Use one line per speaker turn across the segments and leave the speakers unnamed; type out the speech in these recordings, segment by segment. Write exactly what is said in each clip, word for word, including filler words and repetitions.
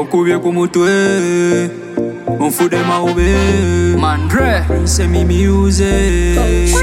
okubye ku mutwe onfude maube
Mandre
semi music.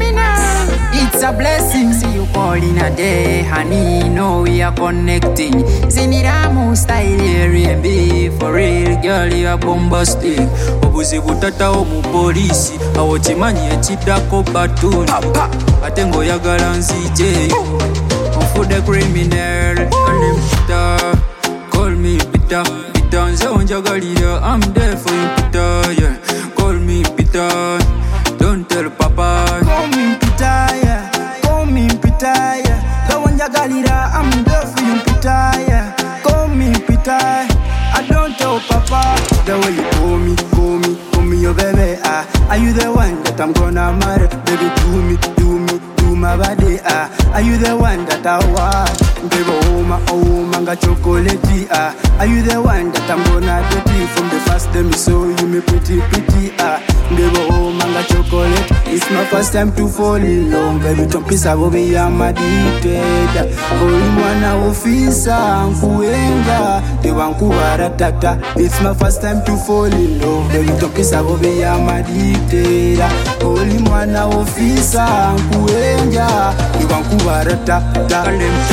It's a blessing, see you call in a day, honey, know we are connecting. Ziniramu style Airbnb, for real, girl, you are bombastic.
Obuzi butata omu polisi, awo chimanyi echidako batuni. Ate ngoyagala nzijeyo, onfude criminal. Call him Peter, call me Peter. Peter nze onjagalira, I'm there for you Peter, yeah. Call me Peter, don't tell papa.
Call me Peter, yeah. Call me Peter, yeah. The one Jagalira, I'm there for you, Peter, yeah. Call me Peter, I don't tell Papa. The way you call me, call me, call me your baby, ah. Are you the one that I'm gonna marry? Baby, do me, do me, do my body, ah. Are you the one that I want? Baby, oh my, oh my, chocolate, ah. Are you the one that I'm gonna date from the first day me saw you, me pretty, pretty, ah. Baby, oh my, chocolate. It's my first time to fall in love. Baby, don't piss I will be I'm addicted. Only one officer, Nkuenga. They want Kuwaratata. It's my first time to fall in love. Baby, don't piss I will be I'm addicted. Only one officer, Nkuenga. They want Kuwaratata.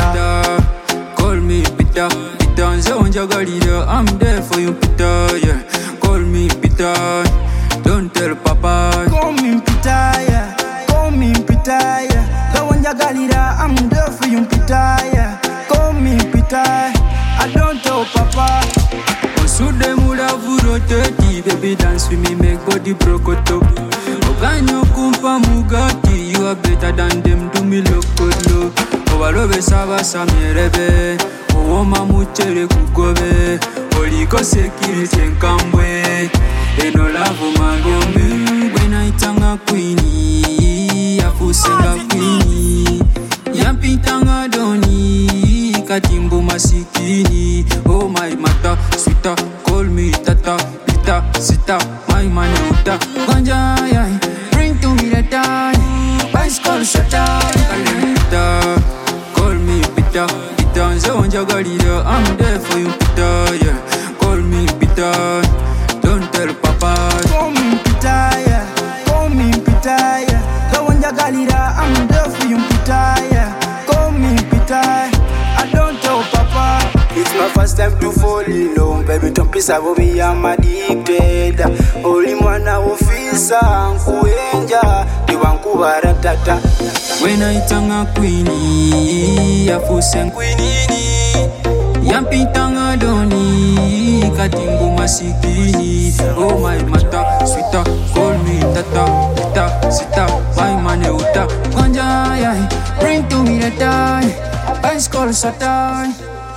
Call me Peter, Peter nze onjagalira, I'm there for you Peter, yeah. Call me Peter, don't tell papa.
Call me Peter, yeah. Call me Peter, yeah. The one Jagalira, I'm there for you Peter, yeah. Call me Peter, I don't tell papa.
Osude mulavu rotate, baby dance with me, make body brokoto. Oganyo kumpa mugati, you are better than them, do me lokodo. Obalobe saba samirebe, owoma muchere kugobe. Oliko security nkambwe, eno love magombe. Gwenaitanga queenie, yafusenga queenie. Yampitanga doni, katimbo masikini. Oh my mata, sweeter, call me tata. Pita, sita, my maneuta. Ganja, yai, bring to me the time. Bicycle shutter, Peter, call me Peter. Peter nze onjagalira, I'm there for you Peter, yeah. Call me Peter, don't tell papa.
Call me Peter, yeah. Call me Peter, yeah. The one Jagalira, I'm there for you Peter, yeah. Call me Peter, I don't tell papa. It's my first time to fall in love. Baby, don't piss I will be I'm addicted. Only one officer, Nkuenja. They want Kuwaratata.
Gwenaitanga queenie, yafusen queenini. Yampitanga doni, katimbo masikini. Oh my mata, sweeter, call me tata. Pita, sita, my maneuta. Ganja, yai, bring to me the time. Bicycle satan.